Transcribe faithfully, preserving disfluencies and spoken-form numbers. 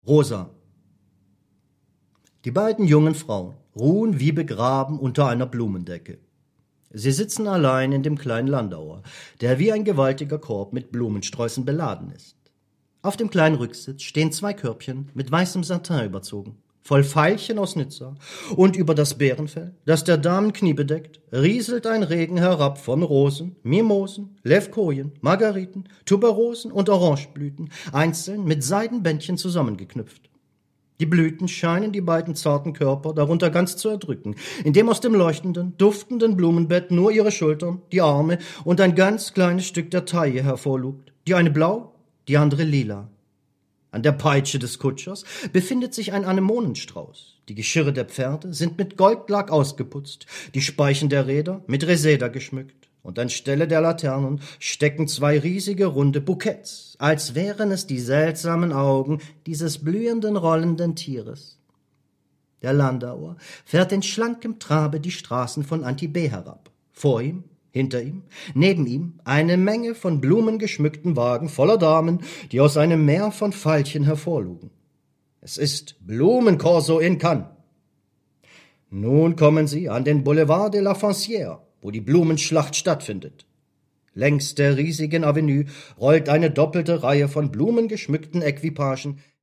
Rosa. Die beiden jungen Frauen ruhen wie begraben unter einer Blumendecke. Sie sitzen allein in dem kleinen Landauer, der wie ein gewaltiger Korb mit Blumensträußen beladen ist. Auf dem kleinen Rücksitz stehen zwei Körbchen mit weißem Satin überzogen, voll Veilchen aus Nizza, und über das Bärenfell, das der Damen Knie bedeckt, rieselt ein Regen herab von Rosen, Mimosen, Levkojen, Margariten, Tuberosen und Orangeblüten, einzeln mit Seidenbändchen zusammengeknüpft. Die Blüten scheinen die beiden zarten Körper darunter ganz zu erdrücken, indem aus dem leuchtenden, duftenden Blumenbett nur ihre Schultern, die Arme und ein ganz kleines Stück der Taille hervorlugt, die eine blau, die andere lila. An der Peitsche des Kutschers befindet sich ein Anemonenstrauß. Die Geschirre der Pferde sind mit Goldlack ausgeputzt, die Speichen der Räder mit Reseda geschmückt, und anstelle der Laternen stecken zwei riesige runde Bouquets, als wären es die seltsamen Augen dieses blühenden, rollenden Tieres. Der Landauer fährt in schlankem Trabe die Straßen von Antibes herab. Vor ihm, hinter ihm, neben ihm eine Menge von blumengeschmückten Wagen voller Damen, die aus einem Meer von Veilchen hervorlugen. Es ist Blumenkorso in Cannes. Nun kommen sie an den Boulevard de la Foncière, wo die Blumenschlacht stattfindet. Längs der riesigen Avenue rollt eine doppelte Reihe von blumengeschmückten Equipagen